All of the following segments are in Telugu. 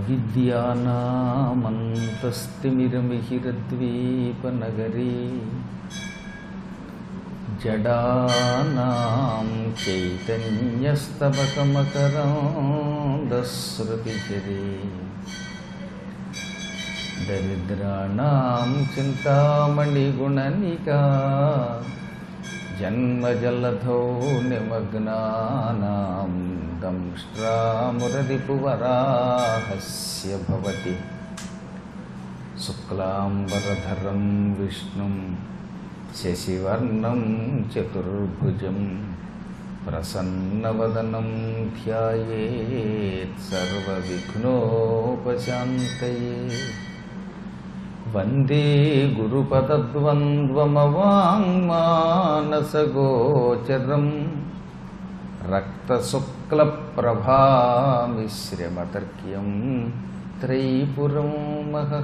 అవిద్యానామంతస్తిమిరమిహిరద్వీపనగరీ జడానాం చైతన్యస్తబకమకరాంధశ్రుతిఝరీ దరిద్రాణాం చింతామణిగుణనికా జన్మజలధౌ నిమగ్నానాం దంష్ట్రామురరిపువరాహస్య భవతి శుక్లాంబరధరం విష్ణుం శశివర్ణం చతుర్భుజం ప్రసన్నవదనం ధ్యాయేత్ సర్వవిఘ్నోపశాంతయే. వందే గురుపదద్వంద్వమవాంగ్మానసగోచరం రక్తశుక్లప్రభామిశ్రమతర్క్యం త్రైపురం మహః.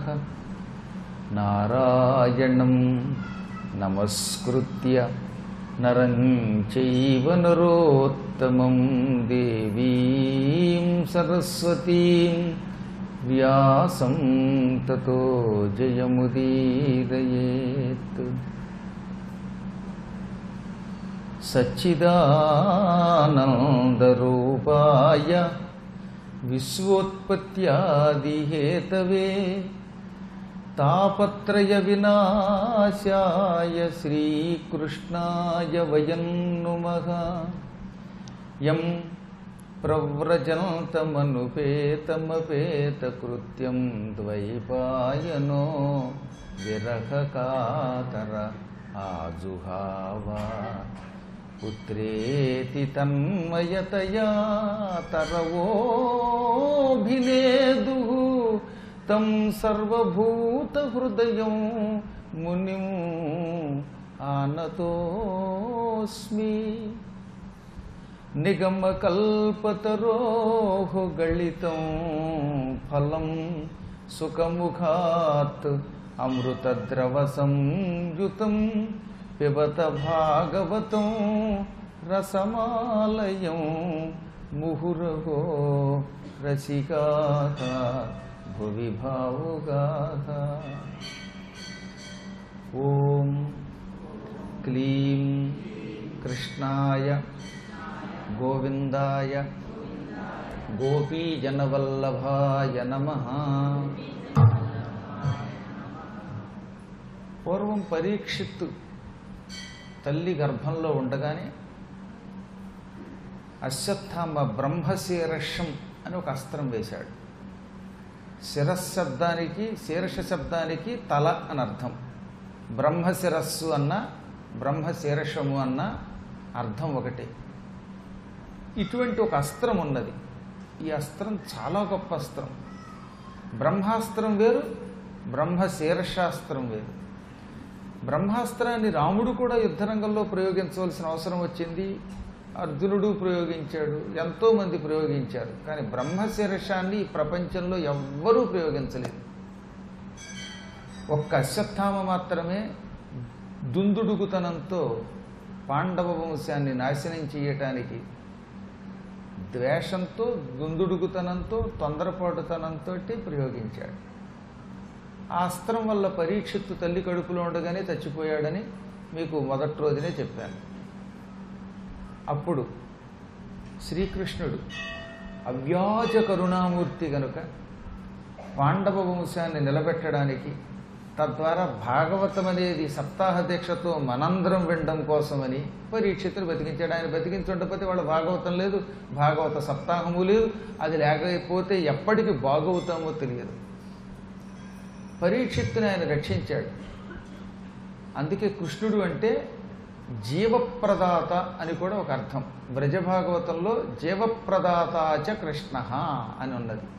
నారాయణం నమస్కృత్య నరం చైవ నరోత్తమం దేవీం సరస్వతీం వ్యాసం తతో జయముదీరయేత్. సచ్చిదానందరూపాయ విశ్వోత్పత్యాదిహేతవే తాపత్రయ వినాశాయ శ్రీకృష్ణాయ వయం నుమః. యం ప్రవ్రజంతమనుపేతమపేతకృత్యం ద్వైపాయనో విరహకాతర ఆజుహావ. పుత్రేతి తన్మయతయా తరవోభినేదుః తం సర్వభూతహృదయం మునిం ఆనతోస్మి. నిగమకల్పతరోః గళితం ఫలం సుఖముఖాత్ అమృతద్రవసంయుతం పిబత భాగవతం రసమాలయం ముహురహో రసికాః భువి భావుకాః. ఓం క్లీం కృష్ణాయ గోవిందాయ గోపీజనవల్లభాయ నమః. పూర్వం పరీక్షిత్తు తల్లి గర్భంలో ఉండగానే అశ్వత్థామ బ్రహ్మశీర్షం అని ఒక అస్త్రం వేశాడు. శిరశబ్దానికి శీర్ష శబ్దానికి తల అని అర్థం. బ్రహ్మశిరస్సు అన్న బ్రహ్మశీర్షము అన్న అర్థం ఒకటే. ఇటువంటి ఒక అస్త్రం ఉన్నది. ఈ అస్త్రం చాలా గొప్ప అస్త్రం. బ్రహ్మాస్త్రం వేరు, బ్రహ్మశీర్షాస్త్రం వేరు. బ్రహ్మాస్త్రాన్ని రాముడు కూడా యుద్ధరంగంలో ప్రయోగించవలసిన అవసరం వచ్చింది. అర్జునుడు ప్రయోగించాడు, ఎంతోమంది ప్రయోగించారు. కానీ బ్రహ్మశీర్షాన్ని ఈ ప్రపంచంలో ఎవ్వరూ ప్రయోగించలేదు. ఒక్క అశ్వత్థామ మాత్రమే దుందుడుకుతనంతో పాండవ వంశాన్ని నాశనం చేయటానికి ద్వేషంతో, దుందుడుకుతనంతో, తొందరపాటుతనంతో ప్రయోగించాడు. ఆ అస్త్రం వల్ల పరీక్షిత్తు తల్లి కడుపులో ఉండగానే చచ్చిపోయాడని మీకు మొదటి రోజునే చెప్పాను. అప్పుడు శ్రీకృష్ణుడు అవ్యాజ కరుణామూర్తి గనుక పాండవ వంశాన్ని నిలబెట్టడానికి, తద్వారా భాగవతం అనేది సప్తాహ దీక్షతో మనందరం వినడం కోసమని పరీక్షితులు బతికించాడు. ఆయన బతికించుండకపోతే వాళ్ళ భాగవతం లేదు, భాగవత సప్తాహము లేదు. అది లేకపోతే ఎప్పటికి బాగవుతామో తెలియదు. పరీక్షిత్తుని ఆయన రక్షించాడు. అందుకే కృష్ణుడు అంటే జీవప్రదాత అని కూడా ఒక అర్థం. బ్రజభాగవతంలో జీవప్రదాతాచ కృష్ణ అని ఉన్నది.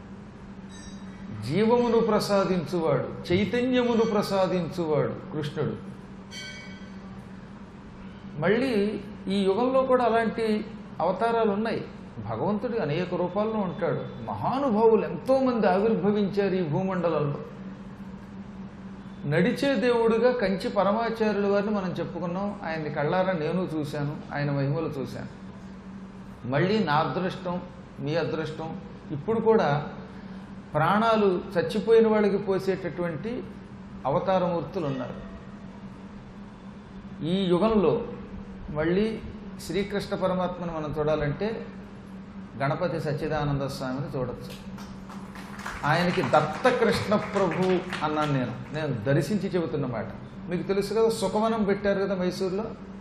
జీవమును ప్రసాదించువాడు, చైతన్యమును ప్రసాదించువాడు కృష్ణుడు. మళ్ళీ ఈ యుగంలో కూడా అలాంటి అవతారాలు ఉన్నాయి. భగవంతుడు అనేక రూపాల్లో ఉంటాడు. మహానుభావులు ఎంతోమంది ఆవిర్భవించారు ఈ భూమండలంలో. నడిచే దేవుడుగా కంచి పరమాచార్యుల వారిని మనం చెప్పుకున్నాం. ఆయన్ని కళ్ళారా నేను చూశాను, ఆయన మహిమలు చూశాను. మళ్ళీ నా అదృష్టం, మీ అదృష్టం, ఇప్పుడు కూడా ప్రాణాలు చచ్చిపోయిన వాళ్ళకి పోసేటటువంటి అవతారమూర్తులు ఉన్నారు. ఈ యుగంలో మళ్ళీ శ్రీకృష్ణ పరమాత్మను మనం చూడాలంటే గణపతి సచ్చిదానంద స్వామిని చూడొచ్చు. ఆయనకి దత్తకృష్ణ ప్రభు అన్నాను నేను దర్శించి చెబుతున్నమాట. మీకు తెలుసు కదా, సుఖవనం పెట్టారు కదా మైసూరులో.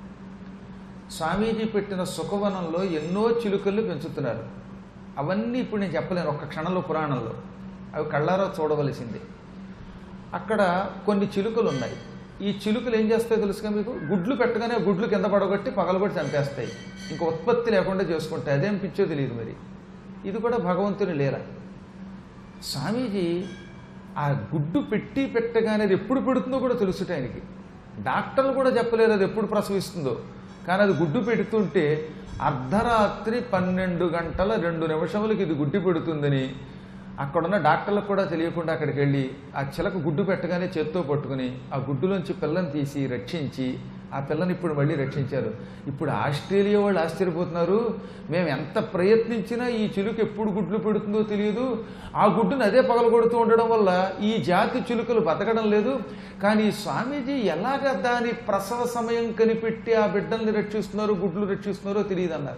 స్వామీజీ పెట్టిన సుఖవనంలో ఎన్నో చిలుకలు పెంచుతున్నారు. అవన్నీ ఇప్పుడు నేను చెప్పలేను ఒక్క క్షణంలో, పురాణంలో అవి కళ్ళారా చూడవలసిందే. అక్కడ కొన్ని చిలుకలు ఉన్నాయి. ఈ చిలుకలు ఏం చేస్తాయో తెలుసుగా మీకు, గుడ్లు పెట్టగానే గుడ్లు కింద పడగొట్టి పగలగొట్టి చంపేస్తాయి. ఇంకా ఉత్పత్తి లేకుండా చేసుకుంటాయి. అదేం పిచ్చో తెలియదు. మరి ఇది కూడా భగవంతుని లీల. స్వామీజీ ఆ గుడ్డు పెట్టగానే అది ఎప్పుడు పెడుతుందో కూడా తెలుసుట ఆయనకి. డాక్టర్లు కూడా చెప్పలేరు అది ఎప్పుడు ప్రసవిస్తుందో. కానీ అది గుడ్డు పెడుతుంటే అర్ధరాత్రి 12 గంటల 2 నిమిషములకి ఇది గుడ్డు పెడుతుందని అక్కడున్న డాక్టర్లకు కూడా తెలియకుండా అక్కడికి వెళ్ళి ఆ చిలక గుడ్డు పెట్టగానే చేత్తో పట్టుకుని ఆ గుడ్డులోంచి పిల్లని తీసి రక్షించి ఆ పిల్లని ఇప్పుడు మళ్ళీ రక్షించారు. ఇప్పుడు ఆస్ట్రేలియా వాళ్ళు ఆశ్చర్యపోతున్నారు. మేము ఎంత ప్రయత్నించినా ఈ చిలుక ఎప్పుడు గుడ్లు పెడుతుందో తెలియదు. ఆ గుడ్డును అదే పగలగొడుతూ ఉండడం వల్ల ఈ జాతి చిలుకలు బతకడం లేదు. కానీ స్వామీజీ ఎలాగ దాని ప్రసవ సమయం కనిపెట్టి ఆ బిడ్డల్ని రక్షిస్తున్నారో గుడ్లు రక్షిస్తున్నారో తెలియదు అన్నారు.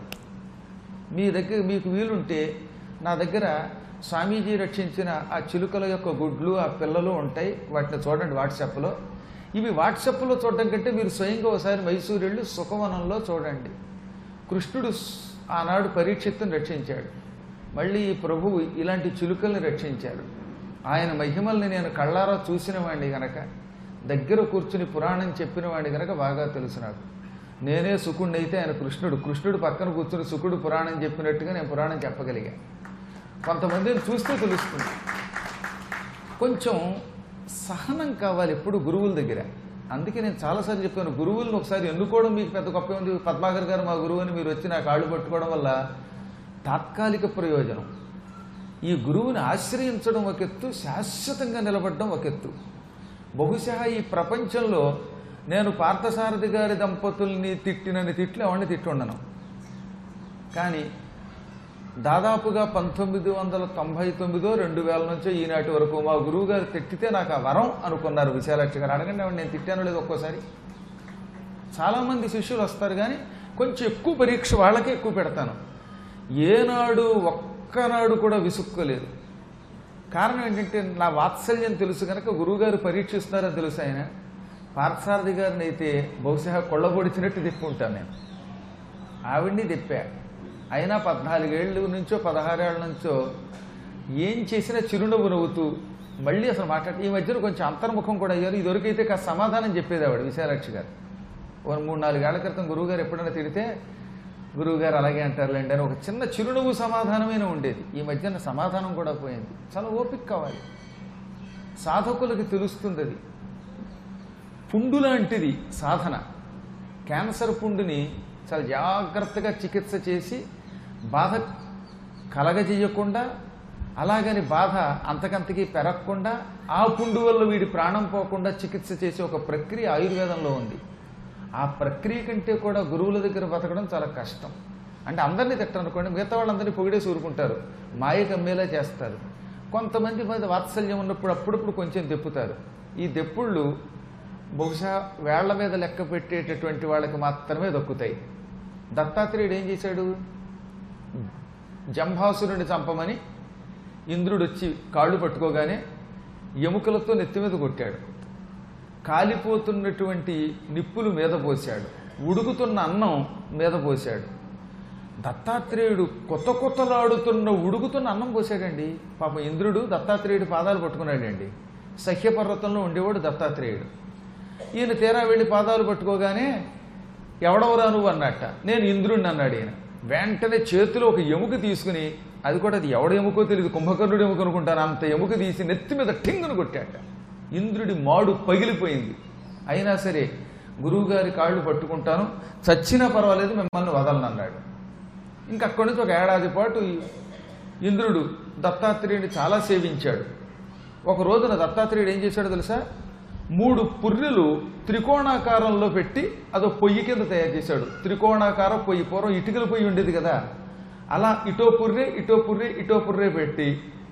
మీకు వీలుంటే నా దగ్గర స్వామీజీ రక్షించిన ఆ చిలుకల యొక్క గుడ్లు ఆ పిల్లలు ఉంటాయి. వాటిని చూడండి వాట్సాప్లో. ఇవి వాట్సాప్లో చూడడం కంటే మీరు స్వయంగా ఒకసారి మైసూరు వెళ్ళి సుఖవనంలో చూడండి. కృష్ణుడు ఆనాడు పరీక్షిత్తుని రక్షించాడు. మళ్ళీ ఈ ప్రభువు ఇలాంటి చిలుకల్ని రక్షించాడు. ఆయన మహిమల్ని నేను కళ్ళారా చూసిన వాడిని గనక, దగ్గర కూర్చుని పురాణం చెప్పిన వాడిని గనక బాగా తెలుసు నాకు. నేనే సుకుడిని అయితే ఆయన కృష్ణుడు పక్కన కూర్చుని సుకుడు పురాణం చెప్పినట్టుగా నేను పురాణం చెప్పగలిగా. కొంతమందిని చూస్తే తెలుస్తుంది. కొంచెం సహనం కావాలి ఎప్పుడు గురువుల దగ్గర. అందుకే నేను చాలాసార్లు చెప్పాను, గురువులను ఒకసారి ఎన్నుకోవడం మీకు పెద్ద గొప్ప ఉంది. పద్మాకర్ గారు మా గురువు అని మీరు వచ్చి నా కాళ్ళు పట్టుకోవడం వల్ల తాత్కాలిక ప్రయోజనం. ఈ గురువుని ఆశ్రయించడం ఒక ఎత్తు, శాశ్వతంగా నిలబడడం ఒక ఎత్తు. బహుశా ఈ ప్రపంచంలో నేను పార్థసారథి గారి దంపతుల్ని తిట్టినని తిట్లు ఎవరిని తిట్టుండను. కానీ దాదాపుగా 1999-2000 నుంచో ఈనాటి వరకు మా గురువు గారు తిట్టితే నాకు ఆ వరం అనుకున్నారు విశాలాక్షి గారు. అడగండి నేను తిట్టాను లేదు ఒక్కోసారి. చాలామంది శిష్యులు వస్తారు కానీ కొంచెం ఎక్కువ పరీక్ష వాళ్ళకే ఎక్కువ పెడతాను. ఏనాడు ఒక్కనాడు కూడా విసుక్కోలేదు. కారణం ఏంటంటే నా వాత్సల్యం తెలుసు కనుక గురువుగారు పరీక్షిస్తున్నారని తెలుసు. ఆయన పార్థసారథి గారిని అయితే బహుశా కొళ్ళబొడిచినట్టు తిప్పుకుంటాను నేను. ఆవిడ్ని తిప్పా. అయినా 14 ఏళ్ళ నుంచో 16 ఏళ్ళ నుంచో ఏం చేసినా చిరునవ్వు నవ్వుతూ మళ్ళీ అసలు మాట్లాడి ఈ మధ్యలో కొంచెం అంతర్ముఖం కూడా అయ్యారు. ఇదివరకైతే కాస్త సమాధానం చెప్పేది ఆవిడ విశాలాక్షి గారు. 3-4 ఏళ్ల క్రితం గురువుగారు ఎప్పుడైనా తిడితే గురువుగారు అలాగే అంటారులేండి అని ఒక చిన్న చిరునవ్వు సమాధానమైన ఉండేది. ఈ మధ్యన సమాధానం కూడా పోయింది. చాలా ఓపిక కావాలి. సాధకులకి తెలుస్తుంది. అది పుండు లాంటిది సాధన. క్యాన్సర్ పుండుని చాలా జాగ్రత్తగా చికిత్స చేసి బాధ కలగజేయకుండా, అలాగని బాధ అంతకంతకీ పెరగకుండా, ఆ పుండు వల్ల వీడి ప్రాణం పోకుండా చికిత్స చేసే ఒక ప్రక్రియ ఆయుర్వేదంలో ఉంది. ఆ ప్రక్రియ కంటే కూడా గురువుల దగ్గర బతకడం చాలా కష్టం. అంటే అందరినీ తిట్టనుకోండి, మిగతా వాళ్ళందరినీ పొగిడేసి ఊరుకుంటారు, మాయ కమ్మేలా చేస్తారు. కొంతమంది మీద వాత్సల్యం ఉన్నప్పుడు అప్పుడప్పుడు కొంచెం దెప్పుతారు. ఈ దెప్పుళ్ళు బహుశా వేళ్ల మీద లెక్క పెట్టేటటువంటి వాళ్ళకి మాత్రమే దక్కుతాయి. దత్తాత్రేయుడు ఏం చేశాడు? జంభాసురుడిని చంపమని ఇంద్రుడు వచ్చి కాళ్ళు పట్టుకోగానే ఎముకలతో నెత్తి మీద కొట్టాడు. కాలిపోతున్నటువంటి నిప్పులు మీద పోశాడు. ఉడుకుతున్న అన్నం మీద పోశాడు. దత్తాత్రేయుడు కొత్తలాడుతున్న ఉడుకుతున్న అన్నం పోశాడండి. పాపం ఇంద్రుడు దత్తాత్రేయుడు పాదాలు పట్టుకున్నాడండి. సహ్యపర్వతంలో ఉండేవాడు దత్తాత్రేయుడు. ఈయన తీరా వెళ్ళి పాదాలు పట్టుకోగానే ఎవడవరా నువ్వు అన్నట్ట. నేను ఇంద్రుడిని అన్నాడు ఈయన. వెంటనే చేతిలో ఒక ఎముక తీసుకుని, అది కూడా అది ఎవడ ఎముకో తెలియదు, కుంభకర్ణుడు ఎముక అనుకుంటాను, అంత ఎముక తీసి నెత్తి మీద టింగును కొట్టాట. ఇంద్రుడి మాడు పగిలిపోయింది. అయినా సరే గురువుగారి కాళ్ళు పట్టుకుంటాను, చచ్చినా పర్వాలేదు, మిమ్మల్ని వదలనన్నాడు. ఇంకా అక్కడి నుంచి 1 ఏడాది పాటు ఇంద్రుడు దత్తాత్రేయుడిని చాలా సేవించాడు. ఒక రోజున దత్తాత్రేయుడు ఏం చేశాడో తెలుసా? 3 పుర్రెలు త్రికోణాకారంలో పెట్టి అదో పొయ్యి కింద తయారు చేశాడు. త్రికోణాకార పొయ్యి, పూర్వం ఇటుకల పొయ్యి ఉండేది కదా, అలా ఇటో పుర్రె ఇటో పుర్రె ఇటో పుర్రె పెట్టి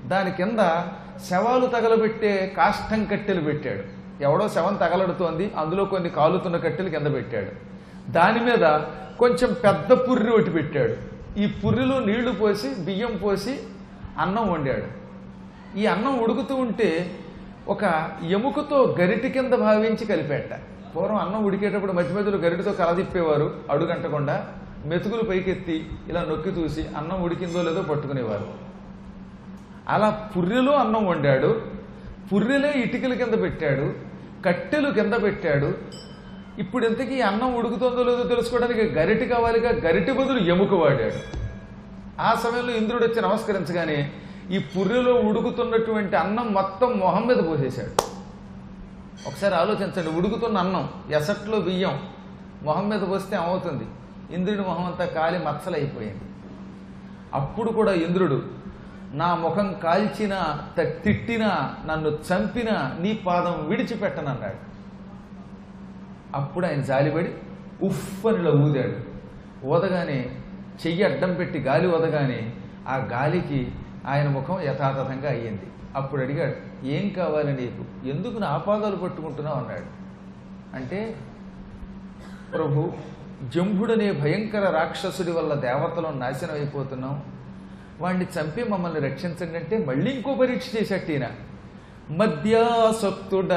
దాని కింద శవాలు తగలబెట్టే కాష్టం కట్టెలు పెట్టాడు. ఎవడో శవం తగలడుతోంది, అందులో కొన్ని కాలుతున్న కట్టెలు కింద పెట్టాడు. దాని మీద కొంచెం పెద్ద పుర్రి ఒకటి పెట్టాడు. ఈ పుర్రిలో నీళ్లు పోసి బియ్యం పోసి అన్నం వండాడు. ఈ అన్నం ఉడుకుతూ ఉంటే ఒక ఎముకతో గరిటి కింద భావించి కలిపేట. పూర్వం అన్నం ఉడికేటప్పుడు మధ్య మధ్యలో గరిటితో కలదిప్పేవారు, అడుగంటకుండా మెతుకులు పైకెత్తి ఇలా నొక్కి చూసి అన్నం ఉడికిందో లేదో పట్టుకునేవారు. అలా పుర్రెలో అన్నం వండాడు. పుర్రెలే ఇటుకల కింద పెట్టాడు, కట్టెలు కింద పెట్టాడు. ఇప్పుడు ఇంతకీ అన్నం ఉడుకుతుందో లేదో తెలుసుకోవడానికి గరిటి కావాలిగా, గరిటి బదులు ఎముక వాడాడు. ఆ సమయంలో ఇంద్రుడు వచ్చి నమస్కరించగానే ఈ పుర్రెలో ఉడుకుతున్నటువంటి అన్నం మొత్తం మొహం మీద పోసేశాడు. ఒకసారి ఆలోచించండి, ఉడుకుతున్న అన్నం ఎసట్లో బియ్యం మొహం మీద పోస్తే ఏమవుతుంది? ఇంద్రుడి మొహం అంతా కాలి మచ్చలైపోయింది. అప్పుడు కూడా ఇంద్రుడు, నా ముఖం కాల్చినా తిట్టినా నన్ను చంపినా నీ పాదం విడిచిపెట్టనన్నాడు. అప్పుడు ఆయన జాలిపడి ఉఫ్ అని ఇలా ఊదాడు. ఊదగానే చెయ్యి అడ్డం పెట్టి గాలి ఊదగానే ఆ గాలికి ఆయన ముఖం యథాతథంగా అయ్యింది. అప్పుడు అడిగాడు, ఏం కావాలి నీకు? ఎందుకు నా పాదాలు పట్టుకుంటున్నావు అన్నాడు. అంటే, ప్రభు, జంభుడనే భయంకర రాక్షసుడి వల్ల దేవతలు నాశనం అయిపోతున్నాం, వాణ్ణి చంపి మమ్మల్ని రక్షించండి అంటే మళ్ళీ ఇంకో పరీక్ష చేసేట్టిన. మద్యాసక్తుడ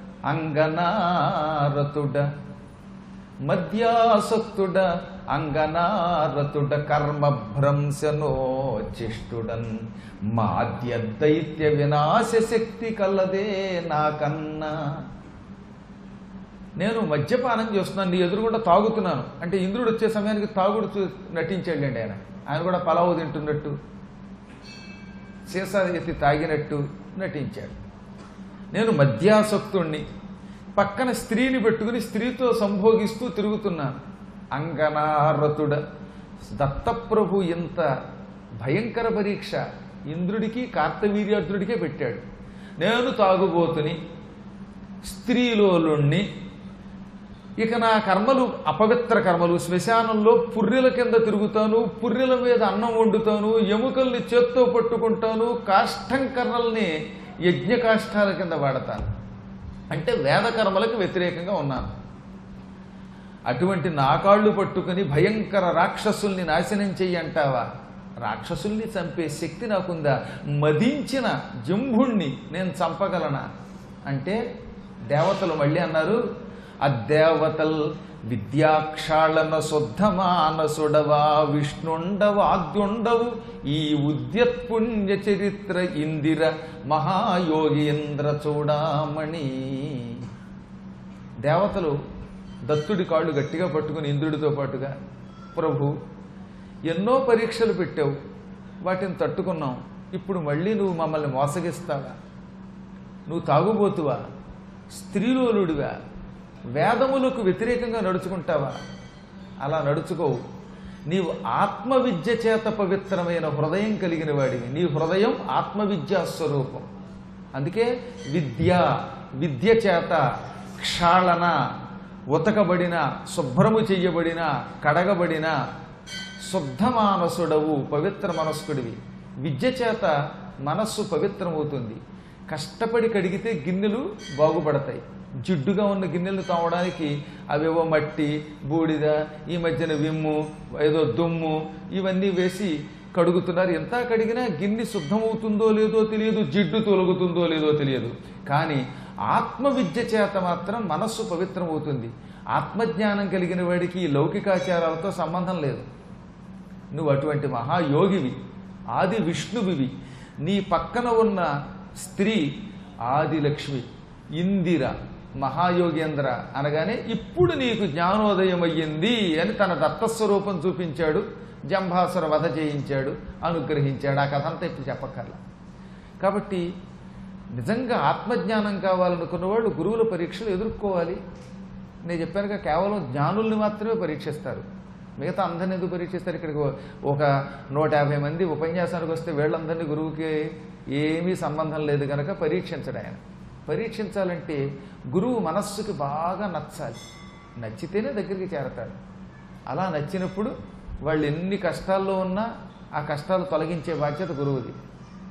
అంగనారతుడ, మద్యాసక్తుడ అంగనారతుడ కర్మభ్రంశనోచిష్టుడన్ మాద్య దైత్య వినాశ శక్తి కలదే నాకన్నా. నేను మద్యపానం చేస్తున్నాను, నీ ఎదురుగుండా తాగుతున్నాను అంటే ఇంద్రుడు వచ్చే సమయానికి తాగుడు నటించాడండి. ఆయన కూడా పలావు తింటున్నట్టు, సీసా ఎత్తి తాగినట్టు నటించాడు. నేను మద్యాసక్తుణ్ణి, పక్కన స్త్రీని పెట్టుకుని స్త్రీతో సంభోగిస్తూ తిరుగుతున్నాను. అంగనారతుడ, దత్తప్రభు ఇంత భయంకర పరీక్ష ఇంద్రుడికి కార్తవీర్యార్జునుడికే పెట్టాడు. నేను తాగుబోతుని, స్త్రీలోలుణ్ణి, ఇక నా కర్మలు అపవిత్ర కర్మలు. శ్మశానంలో పుర్రెల కింద తిరుగుతాను, పుర్రెల మీద అన్నం వండుతాను, ఎముకల్ని చేత్తో పట్టుకుంటాను, కాష్టం కర్రల్ని యజ్ఞకాష్టాల కింద వాడతాను. అంటే వేద కర్మలకు వ్యతిరేకంగా ఉన్నాను. అటువంటి నా కాళ్ళు పట్టుకుని భయంకర రాక్షసుల్ని నాశనం చెయ్యి అంటావా? రాక్షసుల్ని చంపే శక్తి నాకుందా? మదించిన జంభుణ్ణి నేను చంపగలనా అంటే దేవతలు మళ్ళీ అన్నారు, అద్దేవతల్ విద్యాక్షాళన శుద్ధమానసుడవా విష్ణుండవాద్యుండవు ఈ ఉద్యత్పుణ్య చరిత్ర ఇందిర మహాయోగీంద్ర చూడామణి. దేవతలు దత్తుడి కాళ్ళు గట్టిగా పట్టుకుని ఇంద్రుడితో పాటుగా, ప్రభు, ఎన్నో పరీక్షలు పెట్టావు, వాటిని తట్టుకున్నాం, ఇప్పుడు మళ్ళీ నువ్వు మమ్మల్ని మోసగిస్తావా? నువ్వు తాగుబోతువా? స్త్రీలోలుడివా? వేదములకు వ్యతిరేకంగా నడుచుకుంటావా? అలా నడుచుకోవు. నీవు ఆత్మవిద్య చేత పవిత్రమైన హృదయం కలిగిన వాడివి. నీ హృదయం ఆత్మవిద్యా స్వరూపం. అందుకే విద్య చేత క్షాళన, ఉతకబడిన, శుభ్రము చెయ్యబడిన, కడగబడిన శుద్ధమానసుడవు, పవిత్ర మనస్కుడివి. విద్య చేత మనస్సు పవిత్రమవుతుంది. కష్టపడి కడిగితే గిన్నెలు బాగుపడతాయి. జిడ్డుగా ఉన్న గిన్నెలు తోమడానికి అవేవో మట్టి, బూడిద, ఈ మధ్యన విమ్ము, ఏదో దుమ్ము ఇవన్నీ వేసి కడుగుతున్నారు. ఎంత కడిగినా గిన్నె శుద్ధమవుతుందో లేదో తెలియదు, జిడ్డు తొలగుతుందో లేదో తెలియదు. కానీ ఆత్మవిద్య చేత మాత్రం మనస్సు పవిత్రమవుతుంది. ఆత్మజ్ఞానం కలిగిన వాడికి లౌకికాచారాలతో సంబంధం లేదు. నువ్వు అటువంటి మహాయోగివి, ఆది విష్ణువివి. నీ పక్కన ఉన్న స్త్రీ ఆదిలక్ష్మి, ఇందిర, మహాయోగేంద్ర అనగానే ఇప్పుడు నీకు జ్ఞానోదయం అయ్యింది అని తన దత్తస్వరూపం చూపించాడు. జంభాసుర వధ చేయించాడు, అనుగ్రహించాడు. ఆ కథ అంతా ఇప్పుడు చెప్పక్కర్లా. కాబట్టి నిజంగా ఆత్మజ్ఞానం కావాలనుకున్న వాళ్ళు గురువుల పరీక్షలు ఎదుర్కోవాలి. నేను చెప్పానుగా, కేవలం జ్ఞానుల్ని మాత్రమే పరీక్షిస్తారు, మిగతా అందరిని ఎందుకు పరీక్షిస్తారు? ఇక్కడికి ఒక 150 మంది ఉపన్యాసానికి వస్తే వీళ్ళందరినీ గురువుకి ఏమీ సంబంధం లేదు కనుక పరీక్షించడు ఆయన. పరీక్షించాలంటే గురువు మనస్సుకి బాగా నచ్చాలి, నచ్చితేనే దగ్గరికి చేరతాడు. అలా నచ్చినప్పుడు వాళ్ళు ఎన్ని కష్టాల్లో ఉన్నా ఆ కష్టాలు తొలగించే బాధ్యత గురువుది.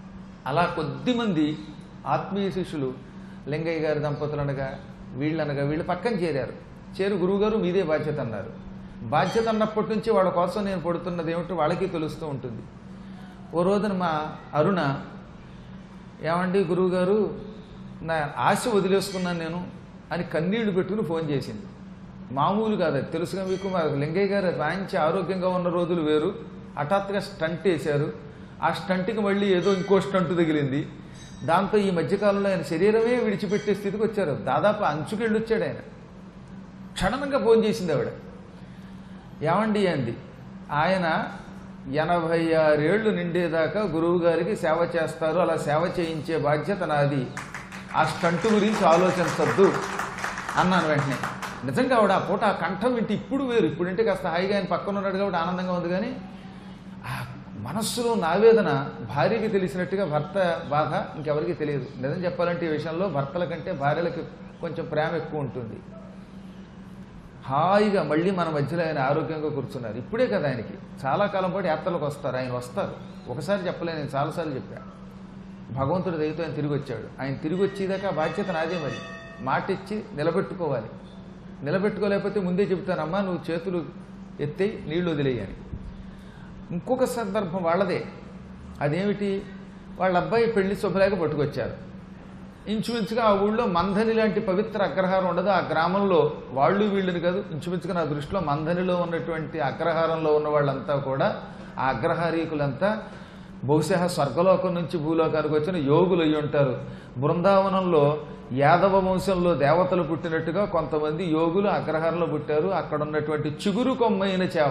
అలా కొద్దిమంది ఆత్మీయ శిష్యులు లింగయ్య గారి దంపతులు అనగా వీళ్ళు పక్కన చేరారు. గురువుగారు మీదే బాధ్యత అన్నారు. బాధ్యత అన్నప్పటి నుంచి వాళ్ళ కోసం నేను పడుతున్నది ఏమిటో వాళ్ళకి తెలుస్తూ ఉంటుంది. ఓ రోజున మా అరుణ, ఏమండి గురువుగారు, నా ఆశ వదిలేసుకున్నాను నేను అని కన్నీళ్లు పెట్టుకుని ఫోన్ చేసింది. మామూలు కాదు, తెలుసుగా మీకు. మా లింగయ్య గారు మంచి ఆరోగ్యంగా ఉన్న రోజులు వేరు. హఠాత్తుగా స్టంట్ వేశారు. ఆ స్టంట్కి మళ్ళీ ఏదో ఇంకో స్టంట్ తగిలింది. దాంతో ఈ మధ్యకాలంలో ఆయన శరీరమే విడిచిపెట్టే స్థితికి వచ్చారు. దాదాపు అంచుకెళ్ళి వచ్చాడు ఆయన. క్షణంగా ఫోన్ చేసింది ఆవిడ. ఏమండి అంది. ఆయన 86 ఏళ్ళు నిండేదాకా గురువు గారికి సేవ చేస్తారు, అలా సేవ చేయించే బాధ్యత నాది, ఆ స్టంట్ గురించి ఆలోచించద్దు అన్నాను వెంటనే. నిజంగా ఆవిడ ఆ పూట ఆ కంఠం వింటే ఇప్పుడు వేరు. ఇప్పుడంటే కాస్త హాయిగా ఆయన పక్కన ఉన్నాడు కాబట్టి ఆనందంగా ఉంది. కానీ ఆ మనస్సులో నావేదన భార్యకి తెలిసినట్టుగా భర్త బాధ ఇంకెవరికి తెలియదు. నిజం చెప్పాలంటే ఈ విషయంలో భర్తల కంటే భార్యలకు కొంచెం ప్రేమ ఎక్కువ ఉంటుంది. హాయిగా మళ్ళీ మన మధ్యలో ఆయన ఆరోగ్యంగా కూర్చున్నారు. ఇప్పుడే కదా ఆయనకి చాలా కాలం పాటు యాత్రలకు వస్తారు. ఆయన వస్తారు. ఒకసారి చెప్పలే, నేను చాలాసార్లు చెప్పా. భగవంతుడి దయతో ఆయన తిరిగి వచ్చాడు. ఆయన తిరిగి వచ్చేదాకా బాధ్యత నాదే. మరి మాట ఇచ్చి నిలబెట్టుకోవాలి. నిలబెట్టుకోలేకపోతే ముందే చెబుతానమ్మా, నువ్వు చేతులు ఎత్తి నీళ్లు వదిలేయని. ఇంకొక సందర్భం వాళ్ళదే. అదేమిటి, వాళ్ళ అబ్బాయి పెళ్లి శుభలేక పట్టుకొచ్చారు. ఇంచుమించుగా ఆ ఊళ్ళో మంథని లాంటి పవిత్ర అగ్రహారం ఉండదు. ఆ గ్రామంలో వాళ్ళు వీళ్ళని కాదు, ఇంచుమించుగా నా దృష్టిలో మంథనిలో ఉన్నటువంటి అగ్రహారంలో ఉన్న వాళ్ళంతా కూడా, ఆ అగ్రహారీకులంతా బహుశా స్వర్గలోకం నుంచి భూలోకానికి వచ్చిన యోగులు అయ్యి ఉంటారు. బృందావనంలో యాదవ వంశంలో దేవతలు పుట్టినట్టుగా కొంతమంది యోగులు అగ్రహారంలో పుట్టారు. అక్కడ ఉన్నటువంటి చిగురు కొమ్మైన చేవ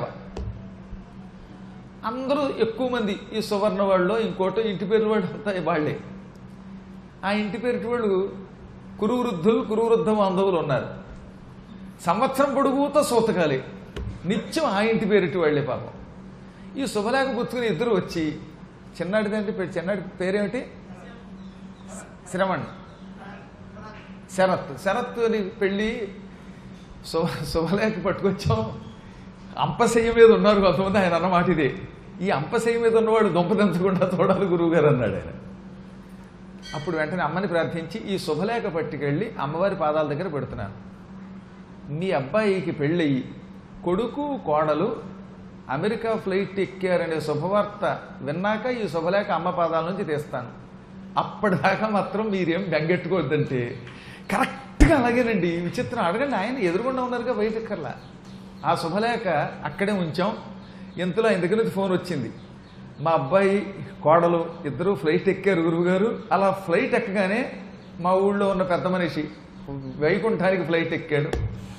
అందరూ ఎక్కువ మంది ఈ సువర్ణ వాళ్ళు, ఇంకోటో ఇంటి పేరు వాళ్ళు అంతా వాళ్ళే. ఆ ఇంటి పేరు వాళ్ళు కురువృద్ధులు, కురువృద్ధ బాంధవులు ఉన్నారు. సంవత్సరం పొడుగుతో సూతకాలి నిత్యం ఆ ఇంటి పేరిటి వాళ్లే పాపం. ఈ శుభలేఖ పుచ్చుకుని ఇద్దరు వచ్చి, చిన్నాడిదంటే చిన్నాడి పేరేమిటి, శ్రవణ్, శరత్ అని పెళ్ళి శుభలేఖ పట్టుకొచ్చాం. అంపశయ్య మీద ఉన్నారు కొంతమంది. ఆయన అన్నమాట ఇదే, ఈ అంపశయ్య మీద ఉన్నవాడు దుంపదించకుండా చూడాలి గురువు గారు అన్నాడు ఆయన. అప్పుడు వెంటనే అమ్మని ప్రార్థించి ఈ శుభలేఖ పట్టుకెళ్ళి అమ్మవారి పాదాల దగ్గర పెడుతున్నాను. మీ అబ్బాయికి పెళ్ళయి కొడుకు కోడలు అమెరికా ఫ్లైట్ ఎక్కారనే శుభవార్త విన్నాక ఈ శుభలేఖ అమ్మ పాదాల నుంచి తీస్తాను. అప్పటిదాకా మాత్రం మీరేం బెంగెట్టుకోవద్దంటే, కరెక్ట్గా అలాగేనండి. విచిత్రం. అడగండి, ఆయన ఎదురుగుండా ఉన్నారుగా బయటెక్కర్లా. ఆ శుభలేఖ అక్కడే ఉంచాం. ఇంతలో ఆయన దగ్గర నుంచి ఫోన్ వచ్చింది. మా అబ్బాయి కోడలు ఇద్దరు ఫ్లైట్ ఎక్కారు గురువుగారు. అలా ఫ్లైట్ ఎక్కగానే మా ఊళ్ళో ఉన్న పెద్ద మనిషి వైకుంఠానికి ఫ్లైట్ ఎక్కాడు.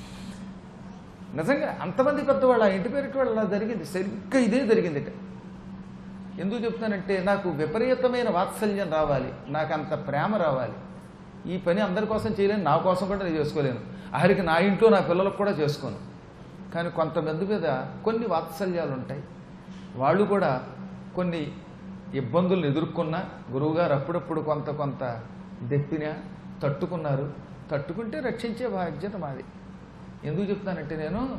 నిజంగా అంతమంది పెద్దవాళ్ళు ఆ ఇంటి పేరు వాళ్ళు అలా జరిగింది. సరిగ్గా ఇదే జరిగిందిట. ఎందుకు చెప్తున్నానంటే, నాకు విపరీతమైన వాత్సల్యం రావాలి, నాకు అంత ప్రేమ రావాలి. ఈ పని అందరి కోసం చేయలేను, నా కోసం కూడా నేను చేసుకోలేను. ఆఖరికి నా ఇంట్లో నా పిల్లలకు కూడా చేసుకోను. కానీ కొంతమంది మీద కొన్ని వాత్సల్యాలు ఉంటాయి. వాళ్ళు కూడా కొన్ని ఇబ్బందులను ఎదుర్కొన్నా గురువుగారు అప్పుడప్పుడు కొంత దెప్పినా తట్టుకున్నారు. తట్టుకుంటే రక్షించే బాధ్యత మాది. ఎందుకు చెప్తానంటే,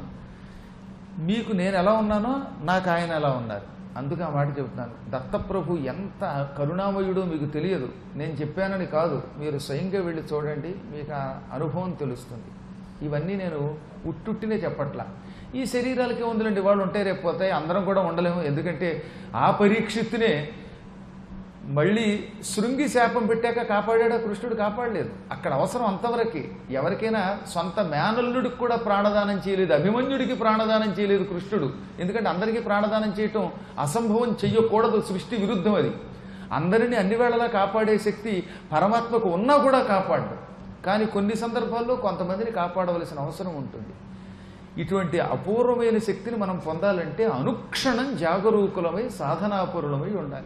మీకు నేను ఎలా ఉన్నానో నాకు ఆయన ఎలా ఉన్నారు. అందుకే ఆ మాట చెబుతున్నాను. దత్తప్రభు ఎంత కరుణామయుడో మీకు తెలియదు. నేను చెప్పానని కాదు, మీరు స్వయంగా వెళ్ళి చూడండి, మీకు ఆ అనుభవం తెలుస్తుంది. ఇవన్నీ నేను ఉట్టుట్టినే చెప్పట్లా. ఈ శరీరాలకే ఉందిలేండి, వాళ్ళు ఉంటే రేపు పోతాయి, అందరం కూడా ఉండలేము. ఎందుకంటే ఆ పరీక్షిత్తునే మళ్ళీ శృంగి శాపం పెట్టాక కాపాడా కృష్ణుడు? కాపాడలేదు. అక్కడ అవసరం అంతవరకే. ఎవరికైనా సొంత మేనల్లుడికి కూడా ప్రాణదానం చేయలేదు, అభిమన్యుడికి ప్రాణదానం చేయలేదు కృష్ణుడు. ఎందుకంటే అందరికీ ప్రాణదానం చేయటం అసంభవం, చెయ్యకూడదు, సృష్టి విరుద్ధం. అది అందరినీ అన్ని వేళలా కాపాడే శక్తి పరమాత్మకు ఉన్నా కూడా కాపాడు. కానీ కొన్ని సందర్భాల్లో కొంతమందిని కాపాడవలసిన అవసరం ఉంటుంది. ఇటువంటి అపూర్వమైన శక్తిని మనం పొందాలంటే అనుక్షణం జాగరూకులమై సాధనాపరులమై ఉండాలి.